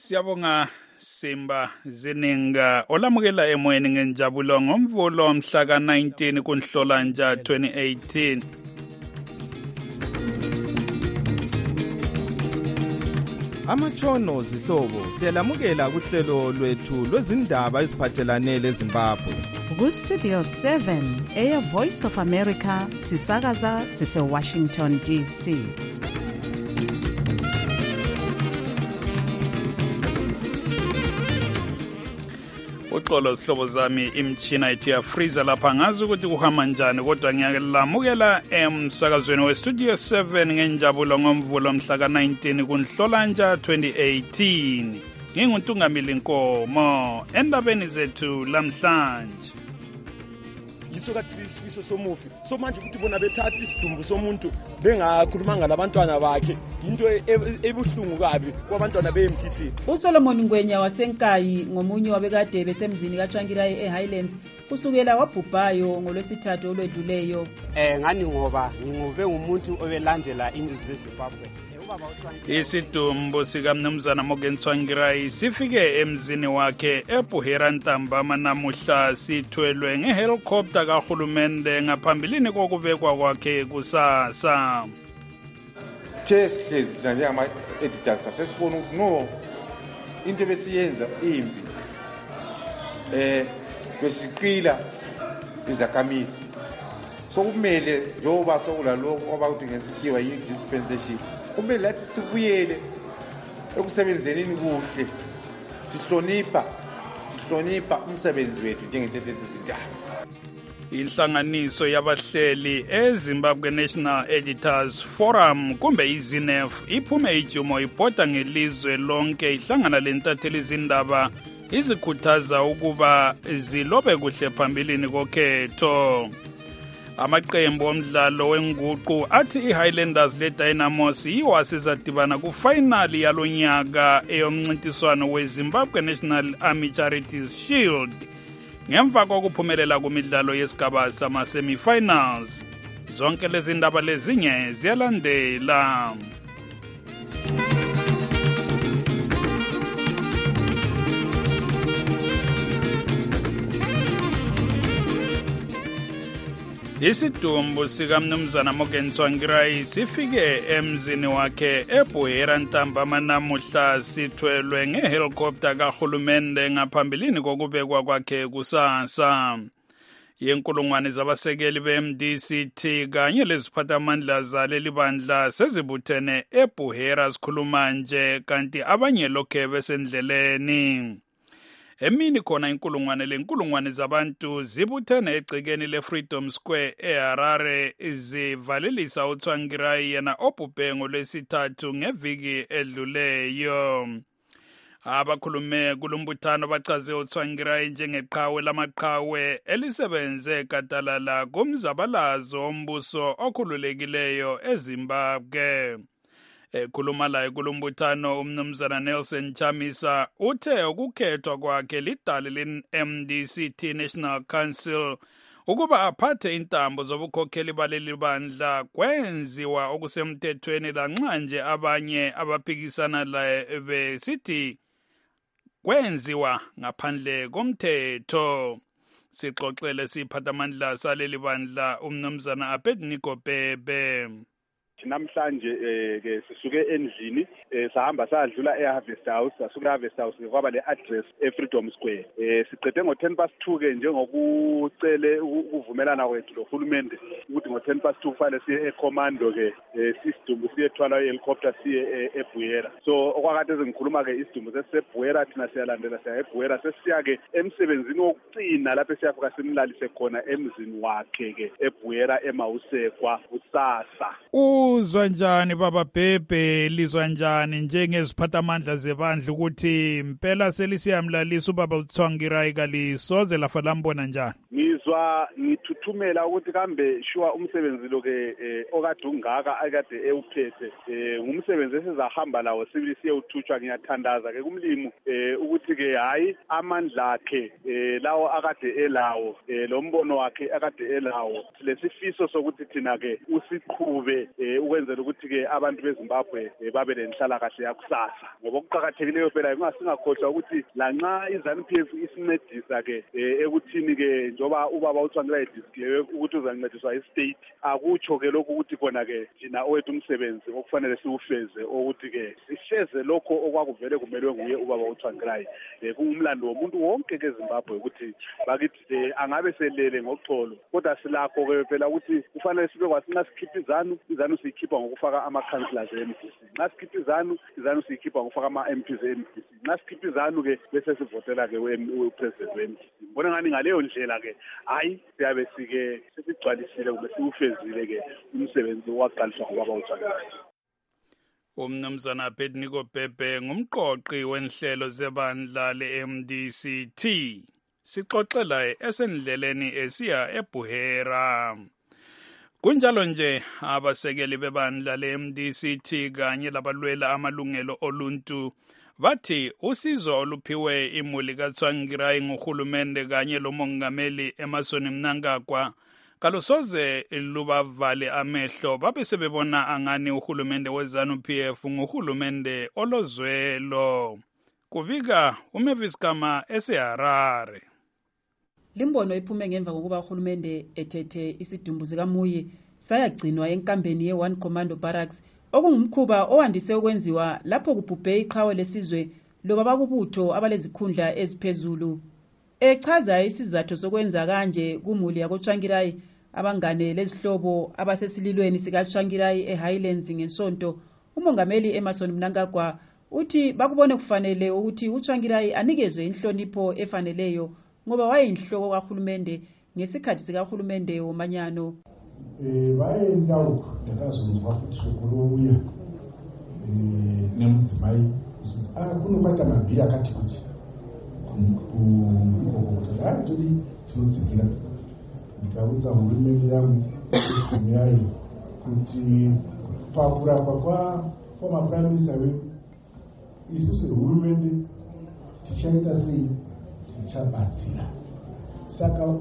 Siyabonga Simba Zininga olamukela emoyeni ngenjabulo ngomvulo mhla ka-19 kuNhlolanja 2018. Amatshono zihlobo siyalamukela kuhlelo lwethu lwezindaba eziphathelane leZimbabwe. Ku-Studio 7 Air Voice of America sisakaza sise-Washington DC. Uxolo sihlobo zami imchina yethu yafreeza lapha ngazi ukuthi kuhamba njani kodwa ngiyalamukela emsakazweni we-Studio 7 ngenjabulo ngomvulo mhla ka-19 kuNhlolanja 2018. Nginguntungamili Nkomo endabeni zethu lamhlanje. Yisokathi isifiso somufi so manje ukuthi bona bethatha isidumbu somuntu bengakhulumanga labantwana bakhe into ebuhlungu kabi kwabantwana beMTC. uSolomon Ngwenya wasenkayi ngomunye wabekade besemzini kaTsvangirai eHighlands kusukela wabhubhayo ngolwesithathu olwedluleyo. Ngani ngoba ngingube umuntu obelandela indizwe zeZimbabwe. Isidumbu sikamnumzana Morgan Tsvangirai sifike emzini wakhe eBuhera ntambama namuhla sithwelwe ngehelicopter kahulumende ngaphambilini kokubekwa kwakhe kusasa. Test njengama editors asesibona ukuthi no into besiyenza imbi besiqila izakamisi sokumele njengoba sokulaloko abakuthi ngesikhiwa yi-dispensation kumele lathi sibuyele ekusebenzeni kuhle sihlonipha umsebenzi wethu njengentethe. Inhlanganiso yabahleli eZimbabwe National Editors Forum kumbe iZINEF iphume ijumo ibhoda ngelizwe lonke ihlangana lentatheli izindaba izikhuthaza ukuba zilobe kuhle phambilini kokhetho. Amaqembu omdlalo wenguqu athi iHighlanders leDynamos yiwo asizadibana kufinali yalonyaka eyomncintiswano weZimbabwe National Army Charities Shield ngemva kokuphumelela kumidlalo yesigaba sama-semifinals. Zonke lezi ndaba lezinye ziyalandela. Isidumbu sikamnumzana Morgan Tsvangirai sifike emzini wakhe eBuhera ntambama namuhla sithwelwe ngehelicopter kahulumende ngaphambilini kokubekwa kwakhe kusasa. Yenkulungwane zabasekeli beMDCT kanye leziphathamandla zaleli bandla sezibuthene eBuhera sikhuluma nje kanti abanye lokhe besendleleni. Emini khona inkulungwane zabantu zibuthene egcekeni le-Freedom Square eHarare zivalelisa uTsvangirai yena obhubhe ngolwesithathu ngeviki edluleyo. Abakhulume kulumbuthano bachaze uTsvangirai njengeqhawe lamaqhawe elisebenze gadalala kumzabalazo wombuso okhululekileyo eZimbabwe. Ekhuluma laye kulumbuthano umnumzana Nelson Chamisa uthe ukukhethwa kwakhe lidale le-MDCT National Council ukuba aphathe intambo zobukhokheli baleli bandla kwenziwa okusemthethweni lanxa nje abanye abaphikisana laye besithi kwenziwa ngaphandle komthetho. Sixoxele siphathamandla saleli bandla umnumzana Abednego Bhebe. Namhlanje ke sisuke endlini sahamba sadlula eHarvest House sasuka eHarvest House kwaba le-address eFreedom Square. Siqede ngo-2:10 ke njengokucele ukuvumelana kwethu lohulumende ukuthi ngo-2:10 kufanele siye ecommando ke isidumbu siyethwala i-helicopter siye eBuhera. So okwakade sengikhuluma ke isidumbu seseBuhera thina siyalandela siya eBuhera sesiya ke emsebenzini wokucina lapho siyafika simlalise khona emzini wakhe ke eBuhera eMawusekwa kusasa. Uzwa njani baba Bhebe, lizwa njani njengeziphathamandla zebandla ukuthi impela selisiyamlalisa ubaba uTsvangirai kalisoze lafa lambona njani? ngizwa ngithuthumela ukuthi kambe sure umsebenzi lo ke okade ungaka akade ewuphethe ngumsebenzi esizahamba lawo sibili siyewuthutshwa. Ngiyathandaza ke kumlimi ukuthi ke hayi amandla akhe lawo akade elawo lo mbono wakhe akade elawo lesifiso sokuthi thina ke usiqhube ukwenzela ukuthi ke abantu beZimbabwe babe lenhlala kahle yakusasa. Ngoba okuqhakathekileyo phela singakhohlwa ukuthi lanxa iZANU-PF isincedisa ke ekuthini ke njoba ubaba uThwangilayi declare ukuthi uzancediswa istate, akutsho ke lokhu ukuthi khona ke thina owethu umsebenzi okufanele siwufeze ukuthi ke sifeze lokho okwakuvele kumelwe nguye ubaba uThwangilayi. Kungumlando womuntu wonke ke eZimbabwe ukuthi bakithi angabe selele ngoxolo, kodwa silakho ke phela ukuthi kufanele sibe kwathi nxa sikhipha iZANU siyikhipha ngokufaka ama-councillors e-MDC, nxa sikhipha iZANU siyikhipha ngokufaka ama-MPs e-MDC, nxa sikhipha iZANU ke bese sivotela ke upresident we-MDC. Ngibona ngani ngaleyo ndlela ke hayi siyabe sike sigcwalisile kumbe siwufezile ke umsebenzi owaqaliswa ngubaba uThwangilayi. Umnumzana Abednego Bhebhe ngumqoqi wenhlelo zebandla le-MDCT. Sixoxela esendleleni esiya eBuhera. Kunjalo nje abasekeli bebandla le-MDCT kanye labalwela amalungelo oluntu bathi usizo oluphiwe imuli kaThwangilayi nguhulumende kanye lomongameli Emmerson Mnangagwa kalusoze lubavale amehlo babe sebebona angani uhulumende weZANU-PF nguhulumende olozwelo. Kubika uMavis Kama eseHarare. Limbono iphume ngemva kokuba uhulumende ethethe isidumbu sikaMuyi sayagcinwa enkambeni ye-1 Commando Barracks okungumkhuba owandise ukwenziwa lapho kubhubhe iqhawe lesizwe loba bakubutho abalezikhundla eziphezulu. Echaza isizathu sokwenza kanje kumuli yakoThwangilayi abangane lezihlobo abasesililweni sikaThwangilayi eHighlands ngesonto, umongameli Emmerson Mnangagwa uthi bakubone kufanele ukuthi uThwangilayi anikezwe inhlonipho efaneleyo ngoba wayeyinhloko kahulumende ngesikhathi sikahulumende womanyano. Bayendawo ndakazozwa futhi sokuluya nemudzimayi kunobata mabhiri akati kuti todi tinodzigira ndikaudza hurumende yangu yayo kuti pakurapa kwamaprime minister wedu isusu hurumende tichaita sei tichabatsira. Saka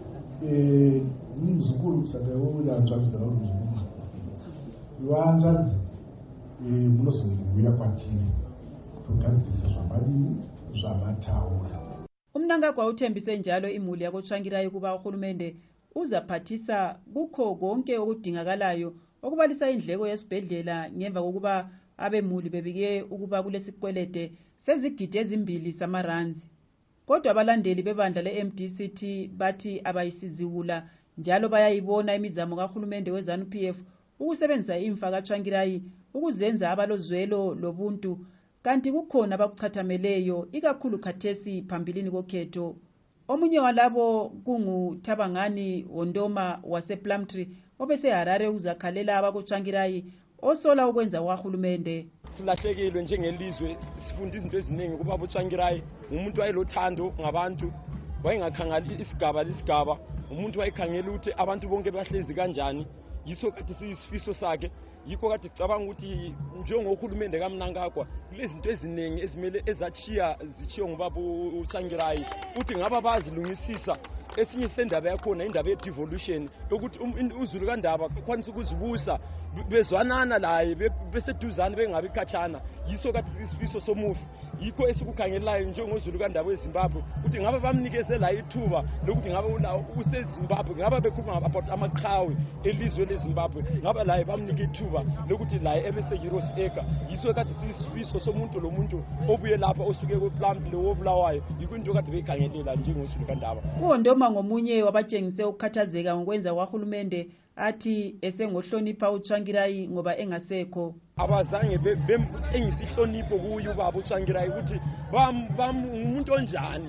muzukuru saka uyanzvadzi kana uri muzukuru iwanzvadzi munozobuya kwatiri kutogadzirisa zvamadini zvamataura. Umnangagwa uthembise njalo imuli yakoThwangilayi kuba uhulumende uzaphathisa kukho konke okudingakalayo okubalisa indleko yesibhedlela ngemva kokuba abemuli bebike ukuba kulesikwelede sezigidi ezimbili samaranzi. Kodwa abalandeli bebandla le-MDCT bathi abayisizikula njalo bayayibona imizamo kahulumende weZANU-PF ukusebenzisa imfa kaThwangilayi ukuzenza abalozwelo lobuntu, kanti kukhona abakuchathameleyo ikakhulu khathesi phambilini kokhetho. Omunye walabo kunguThabangani Wondoma wasePlumtree obeseHarare uzakhalela abakoThwangilayi osola ukwenza kwahulumende. Silahlekile njengelizwe, sifunda izinto eziningi kuba uThwangilayi umuntu wayelothando ngabantu, wayengakhangali isigaba, umuntu wayekhangela ukuthi abantu bonke bahlezi kanjani. Yiso kade siyisifiso sakhe, yikho kade sicabanga ukuthi njengohulumende kaMnangagwa kulezinto eziningi ezimele zitshiyo ngubaba uThwangilayi uthi ngaba bazilungisisa. Esinye sendaba yakhona indaba ye-devolution yokuthi uZulu kaNdaba kwanisa ukuzibusa bezwanana laye beseduzane bengabi khatshana. Yiso kade isifiso somufi, yikho esikukhangelelayo njengoZulu kaNdaba weZimbabwe ukuthi ngaba bamnikeze la ithuba lokuthi ngaba useZimbabwe, ngaba bekhuluma about amaqhawe elizwe leZimbabwe, ngaba laye bamnika ithuba lokuthi laye ebese-Heroes Acre. Yiso kade isifiso somuntu lo muntu obuye lapha osuke kwePlumtree wobulawayo, yikho into kade beyikhangelela njengoZulu kaNdaba. Uwondoma ngomunye wabatshengise ukukhathazeka ngokwenza kwahulumende athi esengohlonipha uThwangilayi ngoba engasekho. Abazange bemtshengisa ihlonipho kuye ubaba uThwangilayi ukuthi umuntu onjani,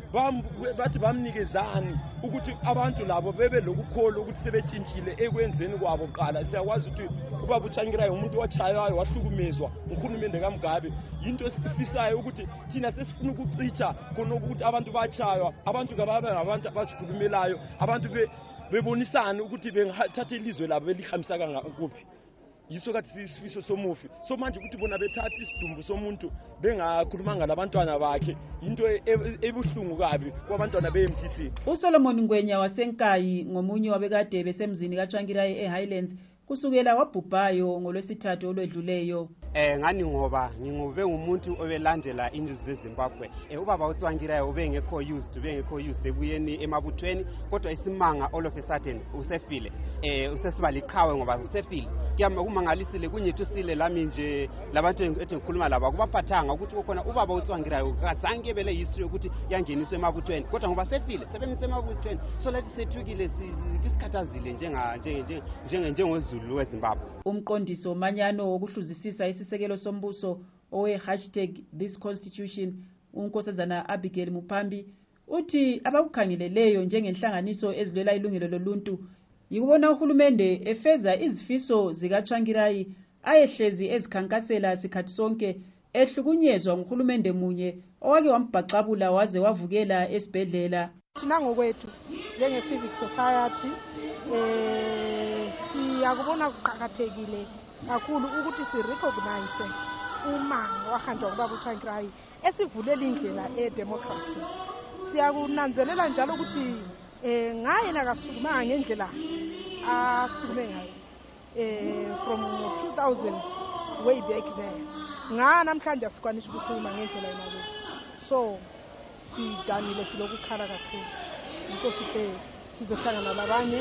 bathi bamnikezani ukuthi abantu labo bebe lokukholwa ukuthi sebetshintshile ekwenzeni kwabo qala. Siyakwazi ukuthi ubaba uTsvangirai umuntu wachayayo wahlukumezwa ukhulumende kaMgabe. Into esifisayo ukuthi thina sesifuna ukucicha khona ukuthi abantu bachaywa, abantu kababe ngabantu abasikhulumelayo, abantu bebonisana ukuthi bengathatha ilizwe labo belihambisa kuphi. Yiso kathi sisifiso somufi. So manje ukuthi bona bethatha isidumbu somuntu bengakhulumanga labantwana bakhe into ebuhlungu kabi kwabantwana beMTC. uSolomon Ngwenya wasenkayi ngomunye wabekade besemzini kaTsvangirai eHighlands kusukela wabhubhayo ngolwesithathu olwedluleyo. Ngani ngoba ngingube umuntu obelandela indlu zeZimbabwe. Ubaba uTsvangirai ubengekho used ekuyeni emabuthweni, kodwa isimanga all of a sudden usefile. Usesiba liqhawe ngoba usefile. Kumangalisile kunyethusile lami nje labantu ethi ngikhuluma laba kubaphathanga ukuthi khona ubaba uTsvangirai kazange bele history ukuthi yangeniswe emabuthweni, kodwa ngoba sefile sebenise emabuthweni, so lathi sethukile isikhathazile njengozulu weZimbabwe. Umqondiso omanyano wokuhluzisisa isisekelo sombuso #ThisConstitution uNkosazana Abigail Mupambi uthi abakukhangeleleyo njengenhlanganiso ezilwela ilungelo loluntu yikubona uhulumende efeza izifiso zikaTsvangirai ayehlezi ezikhankasela sikhathi sonke ehlukunyezwa nguhulumende munye owake wambhaqabula waze wavukela esibhedlela. Thina ngokwethu njenge-civic society siyakubona kuqakathekile kakhulu ukuthi sirecognize umango wahanjwa kubaba uTsvangirai esivulela indlela edemocracy. Siyakunanzelela njalo ukuthi ngaye nakasukumanga ngendlela asukume ngayo from 2000 way back there. Namhlanje asikwanisa ukukhuluma ngendlela yena. So sidanile silokukhala kakhulu. Yikho sithe sizohlangana labanye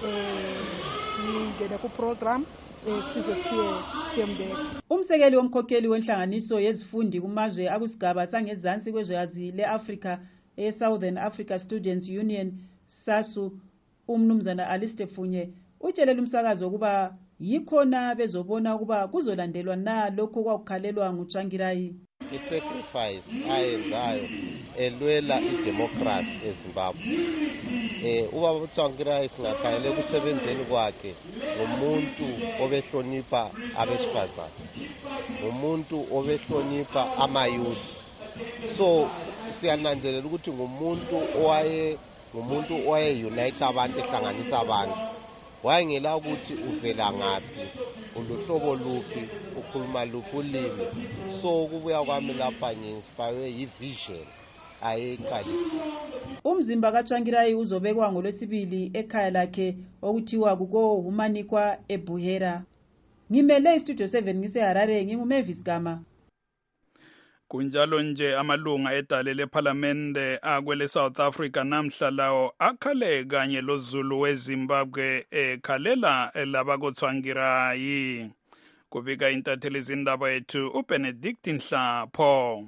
ngene ku program size siyembeka. Umsekeli womkhokheli wenhlanganiso yezifundi kumazwe akusigaba sangezansi kwezwekazi leAfrika eSouthern Africa Students Union SASU umnumzana Alistair Funye utshelela umsakazo ukuba yikhona bezobona ukuba kuzolandelwa na lokho kwakukhalelwa nguTsvangirai. I-sacrifice ayenzayo elwela idemocracy eZimbabwe. Ubaba uTsvangirai singakhangele kusebenzeni kwakhe ngomuntu obehlonipha abesifazane, ngomuntu obehlonipha amayouth. So siyananzelela ukuthi ngumuntu owaye-unite abantu, ehlanganisa abantu. Wayengela ukuthi uvela ngaphi, uluhlobo luphi, ukhuluma luphi ulimi. So kubuya kwami lapha ngi-inspire yi-vision ayeyiqalisa. Umzimba kaTsvangirai uzobekwa ngolwesibili ekhaya lakhe okuthiwa kuko-Humanikwa eBuhera. Ngimele iStudio 7 ngiseHarare, nginguMavis Gama. Kunjalo nje amalunga edale leParlamente akwele South Africa namhla lawo akhale kanye loZulu weZimbabwe ekhalela labakoTsvangirai. Kubika intatheli izindaba yethu uBenedict Nhlapho.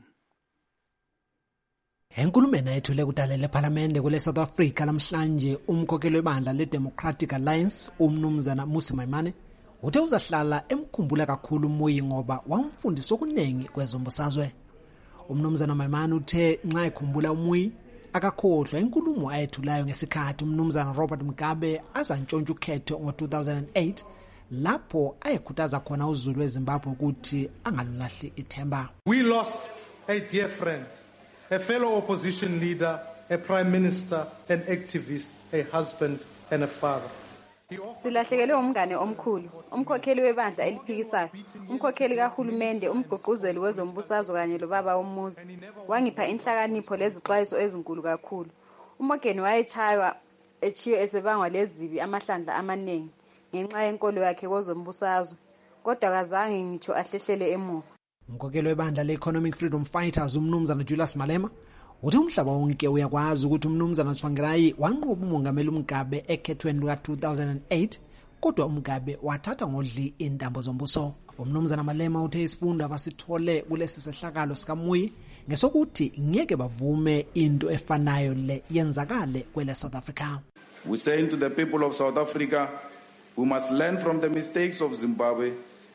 Enkulumeni ayethule kudale leParlamente kule South Africa namhlanje umkhokheli webandla leDemocratic Alliance umnumzana Mmusi Maimane uthe uzahlala emkhumbula kakhulu uMoyi ngoba wamfundisa okuningi kwezombusazwe. Umnumzana Maimane uthe nxa ekhumbula uMoyi akakhohlwa inkulumo ayethulayo ngesikhathi umnumzana Robert Mugabe azantshontsha ukhetho ngo-2008 lapho ayekhuthaza khona uZulu weZimbabwe ukuthi angalulahli ithemba. We lost a dear friend, a fellow opposition leader, a prime minister, an activist, a husband and a father. Silahlekelwe umngane omkhulu, umkhokheli webandla eliphikisayo, umkhokheli kahulumende, umgqugquzeli wezombusazwe kanye lobaba womuzi. Wangipha inhlakanipho lezixwayiso ezinkulu kakhulu. UMorgan wayechaywa echiyo esebangwa lezibi amahlandla amaningi ngenxa yenkolo yakhe kwezombusazwe, kodwa kazange ngitsho ahlehlele emuva. Umkhokheli webandla le-Economic Freedom Fighters umnumzana Julius Malema uthi umhlaba wonke uyakwazi ukuthi umnumzana Tsvangirai wanqoba umongameli uMgabe ekhethweni luka-2008 kodwa uMgabe wathatha ngodli intambo zombuso. Umnumzana Malema uthe isifundo abasithole kulesi sehlakalo sikaMoyi ngesokuthi ngeke bavume into efanayo le yenzakale kwele South Africa. We say to the people of South Africa, we must learn from the mistakes of Zimbabwe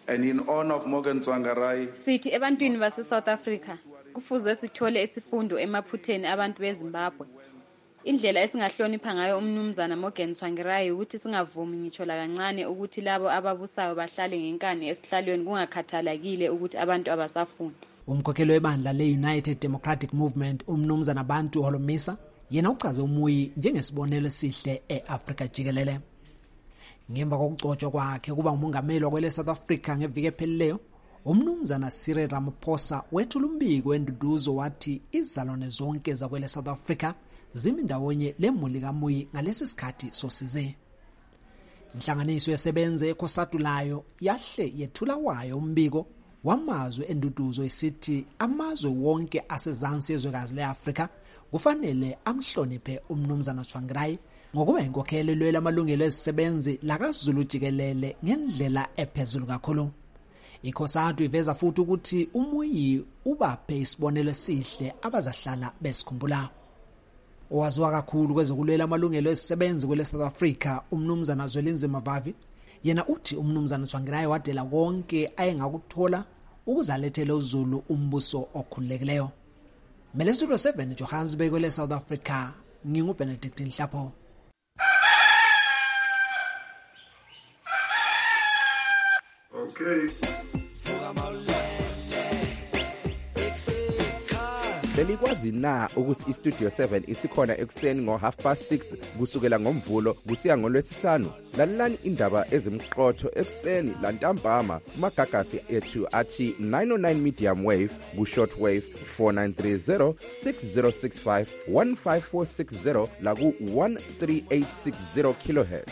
And in honor of Morgan Tsvangirai, sithi ebantwini base South Africa kufuze sithole isifundo emaphutheni abantu beZimbabwe. Indlela esingahlonipha ngayo umnumzana Morgan Tsvangirai ukuthi singavumi ngitsho la kancane ukuthi labo ababusayo bahlale ngenkani esihlalweni kungakhathalekile ukuthi abantu abasafuni. Umkhokheli webandla le-United Democratic Movement umnumzana Bantu Holomisa yena uchaze uMuyi njengesibonelo esihle e-Afrika jikelele. Ngemva kokugcotshwa kwakhe kuba umongameli wakwele South Africa ngeviki ephelileyo, umnumzana Cyril Ramaphosa wethula umbiko wenduduzo wathi izalwane zonke zakwele South Africa zimi ndawonye lemuli kaMuyi ngalesi sikhathi sosize. Inhlanganiso yesebenze ekhosatulayo yahle yethula wayo umbiko wamazwe enduduzo esithi amazwe wonke asezansi yezwekazi le-Afrika kufanele amhloniphe umnumzana Tsvangirai ngokuba inkokheli elwela amalungelo ezisebenzi lakaZulu jikelele ngendlela ephezulu kakhulu. Ikhosatu iveza futhi ukuthi uMuyi ubaphe isibonelo esihle abazahlala besikhumbula. Owaziwa kakhulu kwezokulwela amalungelo ezisebenzi kwele South Africa umnumzana Zwelinzima Vavi yena uthi umnumzana Tsvangirai wadela konke ayengakuthola ukuzalethela uZulu umbuso okhululekileyo. Studio 7 Johannesburg kwele South Africa nginguBenedict Nhlapho. Okay. Belikwazi na ukuthi iStudio 7 isikhona ekuseni ngo6:30 kusukela ngomvulo kusiya ngolwesihlanu? Lalelani indaba ezimqotho ekuseni lantambama kumagagasi ethu athi 909 medium wave ku shortwave 4930 6065 15460 la ku 13860 kilohertz.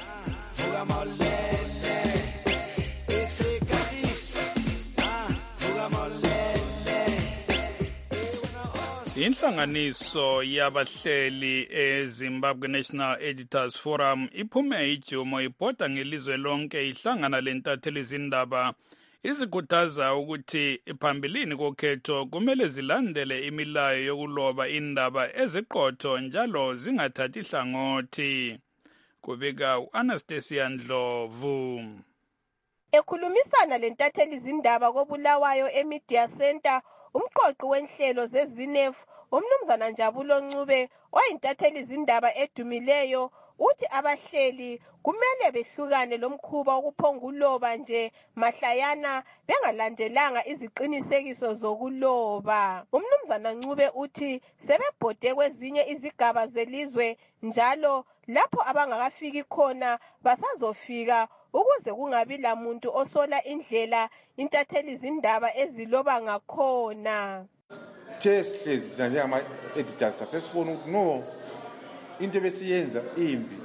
Inhlanganiso yabahleli eZimbabwe National Editors Forum iphume ijumo ibhoda ngelizwe lonke ihlangana lentatheli izindaba izikhuthaza ukuthi phambilini kokhetho kumele zilandele imilayo yokuloba indaba eziqotho njalo zingathathi hlangothi. Kubika uAnastasia Ndlovu. Ekhulumisana lentatheli izindaba koBulawayo eMedia Center, umqoqi wenhlelo zeZINEF umnumzana Njabulo Ncube oyintatheli izindaba edumileyo uthi abahleli kumele behlukane lomkhuba wokuphonguloba nje mahlayana bengalandelanga iziqinisekiso zokuloba. Umnumzana Ncube uthi sebebhode kwezinye izigaba zelizwe njalo lapho abangakafiki khona basazofika ukuze kungabi lamuntu osola indlela intatheli izindaba eziloba ngakhona. Sihlezi njengama editors asesibona ukuthi no into besiyenza imbi.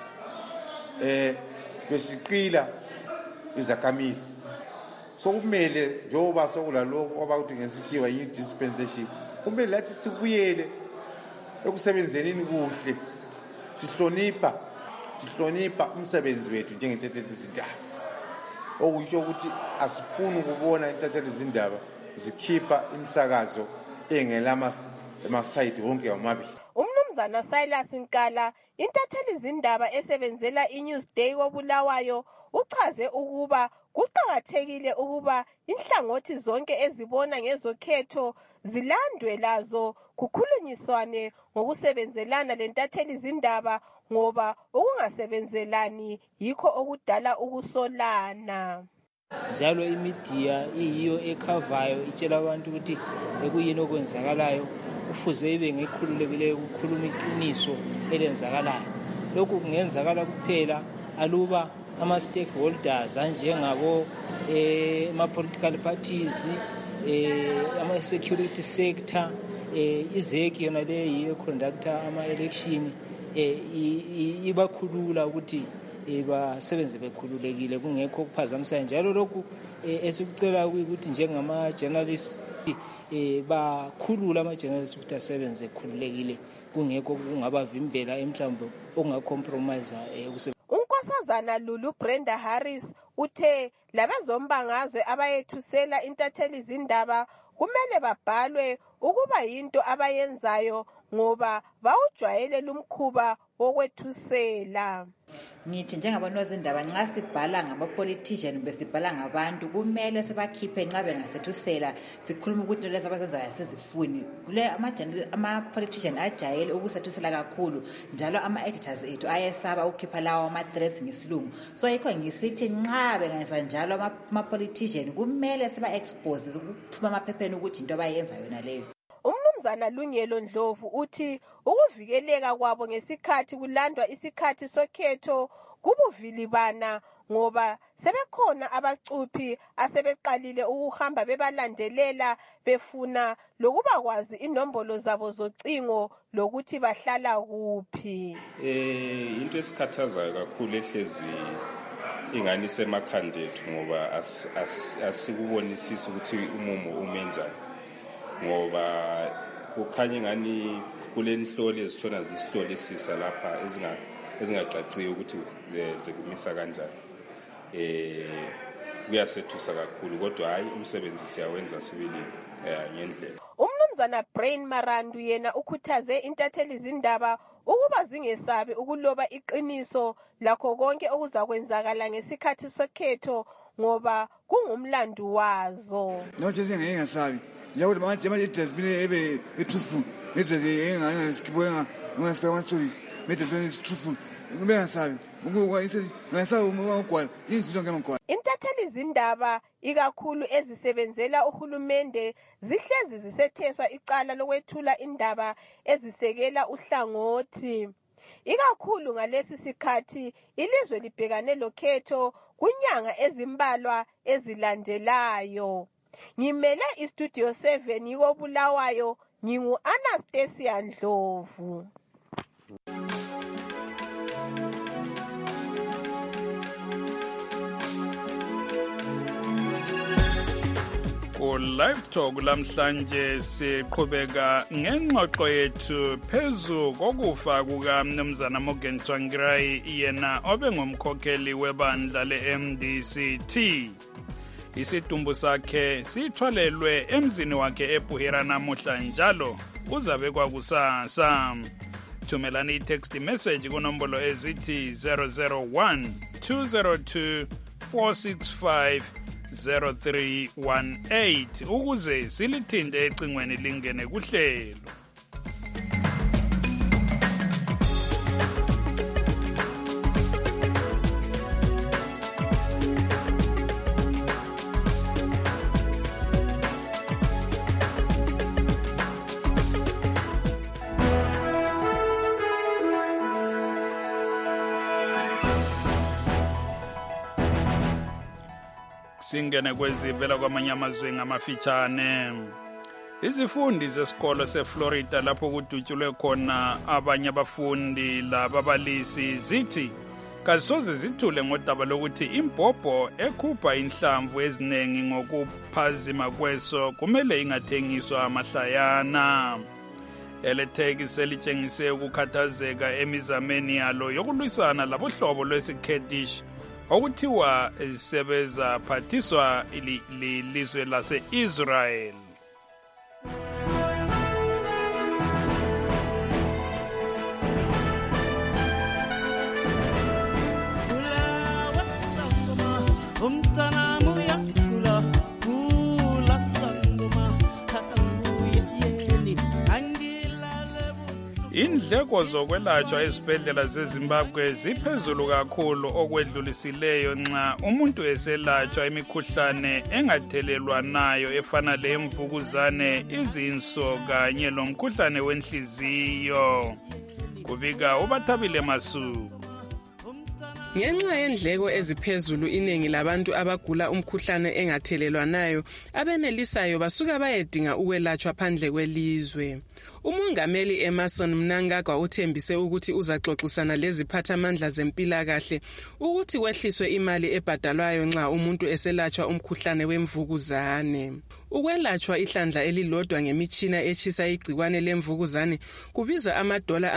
Besiqila izakamisi. So kumele njengoba sokulaloko abakuthi ngesikhiwa i dispensation kumele lathi sibuyele ekusebenzeni kuhle. Sihlonipha umsebenzi wethu njengentatheli izindaba. Okusho ukuthi asifuni ukubona intatheli izindaba zikhipha imisakazo engelama emasayidi wonke amabili. Umnumzana Silas Nkala intatheli izindaba esebenzela iNewsday koBulawayo uchaze ukuba kuqhakathekile ukuba inhlangothi zonke ezibona ngezokhetho zilandwe lazo kukhulunyiswane ngokusebenzelana lentatheli izindaba ngoba ukungasebenzelani yikho okudala ukusolana. Njalo imedia iyiyo ekhavayo itshela abantu ukuthi ekuyini okwenzakalayo kufuze ibe ngekhululekileyo ukukhuluma iqiniso elenzakalayo. Lokhu kungenzakala kuphela aluba ama-stakeholders anjengabo ama-political parties, ama-security sector, izeki yona leyo conductor ama-election ibakhulula ukuthi basebenze bekhululekile kungekho kuphazamisa. Njalo lokhu esikucela ukuthi njengama-journalists bakhulula ama-journalists ukuthi asebenze ekhululekile kungekho kungabavimbela emhlawumbe okungacompromise uNkosazana Lulu Brenda Harris uthe labezombangazwe abayethusela intatheli izindaba kumele babhalwe ukuba yinto abayenzayo ngoba bawujwayele lumkhuba wokwethusela. Ngithi njengabantu bezindaba nxa sibhala ngama-politician besibhala ngabantu kumele sibakhiphe nxa bengasethusela sikhuluma ukuthi lezi abazenzayo asizifuni. Kule ama-politician ajayele ukusethusela kakhulu njalo ama-editors ethu ayesaba ukukhipha lawo ama-threats ngesilungu. So yikho ngisithi nxa bengenza njalo ama-politician kumele siba-expose ukuphuma amaphepheni ukuthi into abayenza yona leyo. Umnumzana Lungelo Ndlovu uthi ukuvikeleka kwabo ngesikhathi kulandwa isikhathi sokhetho kubuvilibana ngoba sebekhona abacuphi asebeqalile ukuhamba bebalandelela befuna lokuba kwazi inombolo zabo zocingo lokuthi bahlala kuphi. Into esikhathazayo kakhulu ehlezi ingani semakhandethu ngoba asikubonisisi ukuthi umumo umenjani ngoba kukhanya ngani kule nhloli ezithona zisihlolisisa lapha ezingacaciyo ukuthi zikumisa kanjani. Kuyasethusa kakhulu kodwa hayi umsebenzi siyawenza sibili ngendlela. Umnumzana Brain Marandu yena ukhuthaze intatheli zindaba ukuba zingesabi ukuloba iqiniso lakho konke okuzakwenzakala ngesikhathi sokhetho ngoba kungumlando wazo. Nothi singayengasabi njengoba manje idressbile ebe truthful idress engangasikiboyenga ngasipeka stories idressbile is truthful bengasabi intatheli zindaba ikakhulu ezisebenzela uhulumende zihlezi zisetheswa icala lokwethula indaba ezisekela uhlangothi. Ikakhulu ngalesi sikhathi ilizwe libhekane lokhetho kunyanga ezimbalwa ezilandelayo. Ngimele istudio 7 yiko Bulawayo, ngingu Anastasia Ndlovu. Live Talk lamhlanje siqhubeka ngengxoxo yethu phezu kokufa kukaMnumzana Morgan Tsvangirai yena obengumkhokheli webandla le-MDCT. Isidumbu sakhe sithwalelwe emzini wakhe eBuhira namuhla njalo uzabekwa kusasa. Thumelani i-text message kunombolo ezithi 001 202 465 0318 ukuze silithinde ecingweni lingene kuhlelo. Singene kwezivela kwamanye amazwe ngamafitshane. Izifundi zesikolo seFlorida lapho kudutshulwe khona abanye abafundi lababalisi zithi kasoze zithule ngodaba lokuthi imbhobho ekhupha inhlamvu eziningi ngokuphazima kweso kumele ingathengiswa amahlayana. Eletheki selitshengise ukukhathazeka emizameni yalo yokulwisana labohlobo lwesikhethish okuthiwa sebeza phathiswa ilizwe lase-Israel. Indleko zokwelatshwa ezibhedlela zeZimbabwe ziphezulu kakhulu okwedlulisileyo nxa umuntu eselatshwa imikhuhlane engathelelwa nayo efana lemvukuzane, izinso kanye lomkhuhlane wenhliziyo. Kubika uBathabile Masuku. Ngenxa yendleko eziphezulu iningi labantu abagula umkhuhlane engathelelwa nayo abenelisayo basuka bayedinga ukwelatshwa phandle kwelizwe. Umongameli Emerson Mnangagwa uthembise ukuthi uzaxoxisana leziphathamandla zempilakahle ukuthi kwehliswe imali ebhadalwayo nxa umuntu eselatshwa umkhuhlane wemvukuzane. Ukwelatshwa ihlandla elilodwa ngemitshina etshisa igcikwane lemvukuzane kubiza $400.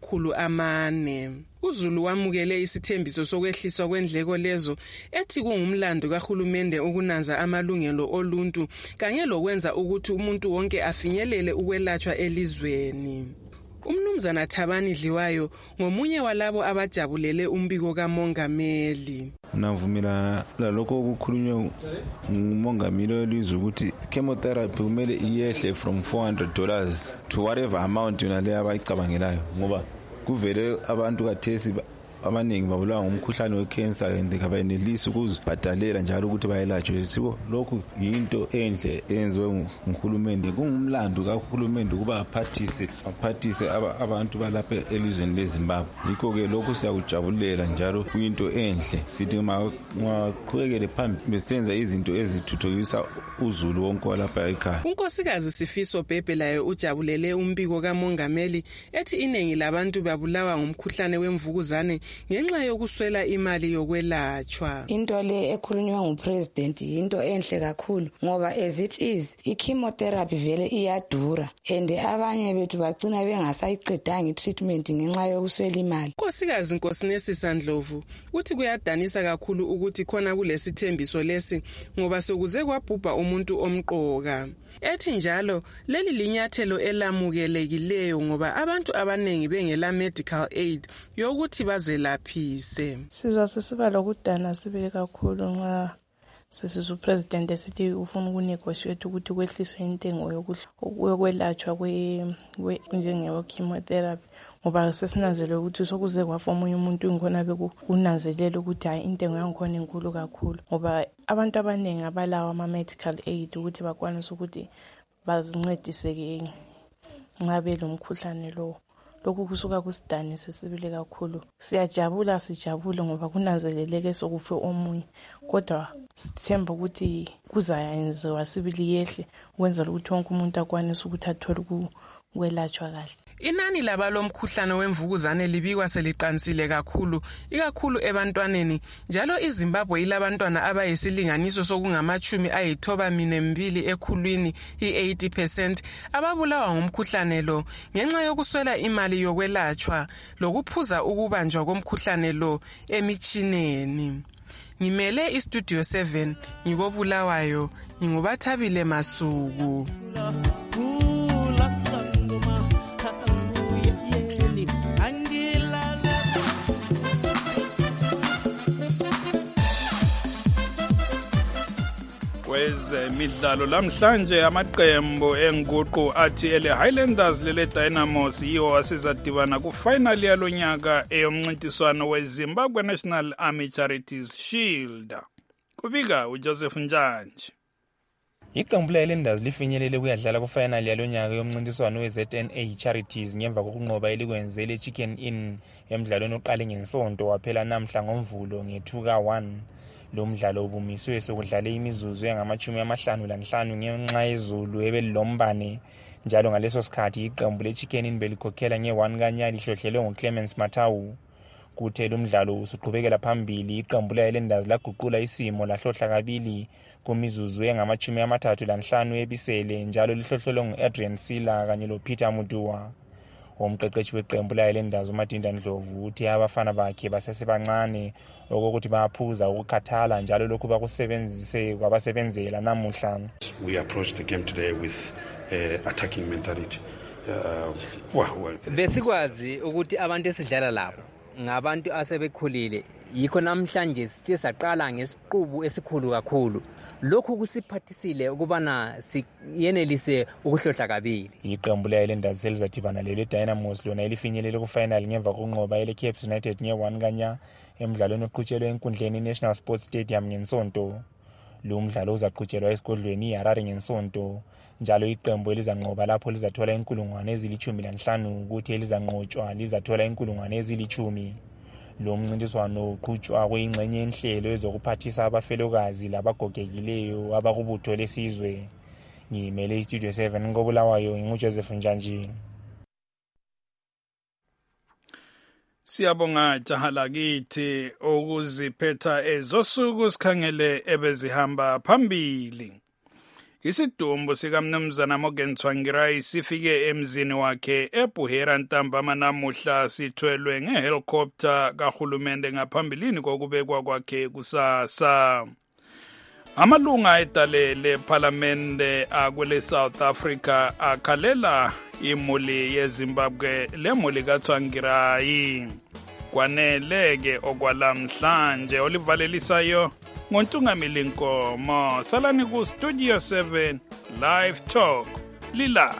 uZulu wamukele isithembiso sokwehliswa kwendleko lezo ethi kungumlando kahulumende ukunanza amalungelo oluntu kanye lokwenza ukuthi umuntu wonke afinyelele ukwelatshwa elizweni. Umnumzana Thabani Dliwayo ngomunye walabo abajabulele umbiko kamongameli. Unavumela lokho okukhulunywa ngumongameli welizwe ukuthi chemotherapy kumele iyehle from $400 to whatever amount yona le abayicabangelayo ngoba kuvele abantu kathesi abaningi babulawa ngumkhuhlane wecancer and kabayenelisi ukuzibhadalela njalo ukuthi bayelatshwe. Sibo lokhu yinto enhle eyenziwe nguhulumende. Kungumlando kahulumende ukuba aphathise abantu balapha elizweni leZimbabwe. Yikho ke lokhu siyakujabulela njalo kuyinto enhle. Sithi maqhubekele phambili besenza izinto ezithuthukisa uzulu wonke walapha ekhaya. Unkosikazi Sifiso Bhebhe laye ujabulele umbiko kamongameli ethi iningi labantu babulawa ngumkhuhlane wemvukuzane ngenxa yokuswela imali yokwelatshwa. Into le ekhulunywa ngupresident into enhle kakhulu ngoba as it is ichemotherapy vele iyadura and abanye bethu bagcina bengasayiqedanga itreatment ngenxa yokuswela imali. Nkosikazi Nkosinesi Sandlovu uthi kuyadanisa kakhulu ukuthi khona kulesithembiso lesi ngoba sokuze kwabhubha umuntu omqoka. Ethi njalo leli linyathelo elamukelekileyo ngoba abantu abanengi bengela medical aid yokuthi bazelaphise. Sizwa sisiba lokudana sibe kakhulu nxa sisiza upresident esithi ufuna ukunegotiate ukuthi kwehliswe intengo yokwelatshwa njenge chemotherapy ngoba sesinanzele ukuthi sokuze kwafa omunye umuntu ngkhona bekunanzelela ukuthi hayi intengo yankhona inkulu kakhulu ngoba abantu abaningi abalawa ama-medical aid ukuthi bakwanise ukuthi bazincedise nxa belomkhuhlane lo. Lokhu kusuka kusidanise sibile kakhulu. Sijabule ngoba kunanzeleleke sokufe omunye kodwa sithemba ukuthi kuzayenziwa sibili yehle ukwenzela ukuthi wonke umuntu akwanise ukuthi athole ukwelatshwa kahle. Inani labalomkhuhlane wemvukuzane libikwa seliqansile kakhulu ikakhulu ebantwaneni njalo iZimbabwe ilabantwana abayisilinganiso sokungama-92 ekhulwini i-80% ababulawa ngumkhuhlane lo ngenxa yokuswela imali yokwelatshwa lokuphuza ukubanjwa komkhuhlane lo emitshineni. Ngimele iStudio 7 ngikobulawayo ngingubathabile Masuku. Kwezemidlalo lamhlanje amaqembu enguqu athi ele Highlanders lele Dynamos yiwo asizadibana ku-final yalonyaka eyomncintiswano weZimbabwe National Army Charities Shield. Kubika uJoseph Njanji. Iqembu le-Highlanders lifinyelele kuyadlala ku-final yalonyaka yomncintiswano we-ZNA Charities ngemva kokunqoba elikwenzele eChicken Inn emidlalweni oqale ngeNsonto waphela namhla ngoMvulo nge-2-1. Lo mdlalo ubumiswe sokudlale imizuzu engama-55 ngenxa yezulu ebelilombane njalo ngaleso sikhathi iqembu leChicken Inn belikhokhela nge-1-0 lihlohlelwe nguClemens Mathawu. Kuthe lo mdlalo usuqhubekela phambili iqembu le-Highlanders laguqula isimo lahlohla kabili kumizuzu engama-35 ebisele njalo lihlohlelwe ngu-Adrian Sila kanye loPeter Mutua. Umqeqeshi weqembu le-Highlanders uMadinda Ndlovu uthi abafana bakhe basesebancane okokuthi bayaphuza ukukhathala njalo lokhu bakusebenzise kwabasebenzela namuhla. We approached the game today with attacking mentality. Besikwazi ukuthi abantu esidlala labo ngabantu asebekhulile yikho namhlanje sithe saqala ngesiqubu esikhulu kakhulu. Lokhu kusiphathisile ukubana siyenelise ukuhlohla kabili. Iqembu le-Highlanders selizadibana le-Dynamos lona elifinyelele ku-final ngemva kokunqoba ele-Cape United nge-1-0 emidlalweni oqhutshelwe enkundleni i-National Sports Stadium ngeNsonto. Lo mdlalo uzaqhutshelwa esigodlweni iHarare ngeNsonto njalo iqembu elizanqoba lapho lizathola 15,000 ukuthi elizanqotshwa lizathola 10,000. Lo mncintiswano uqhutshwa kuyingxenye yenhlelo ezokuphathisa abafelokazi labagogekileyo abakubutho lesizwe. Ngimele iStudio 7 ngobulawayo nginguJoseph Njanji. Siyabonga jahala kithi ukuziphetha ezosuku sikhangele ebezihamba phambili. Isidumbu sikamnumzana Morgan Tsvangirai sifike emzini wakhe eBuhera ntambama namuhla sithwelwe ngehelicopter kahulumende ngaphambilini kokubekwa kwakhe kusasa. Amalunga edale leParliamente akwele South Africa akhalela imuli yeZimbabwe lemuli kaTsvangirai. Kwaneleke okwalamhlanje olivalelisayo ngoNtungamili Nkomo. Salani ku Studio 7 Live Talk Lilala.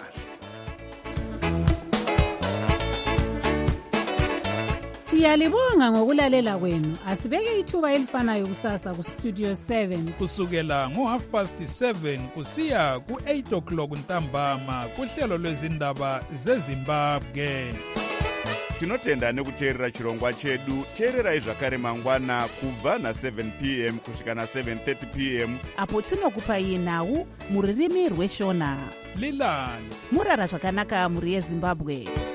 Siyalibonga ngokulalela kwenu. Asibeke ithuba elifanayo kusasa ku Studio 7 kusukela ngo7:30 kusiya ku8:00 ntambama kuhlelo lwezindaba zeZimbabwe. Tinotenda nekuteerera chirongwa chedu. Teererai zvakare mangwana kubva na7 p.m. kusvika na7:30 p.m. apo tinokupai nhau muririmi rweshona. Lilani murara zvakanaka muri yeZimbabwe.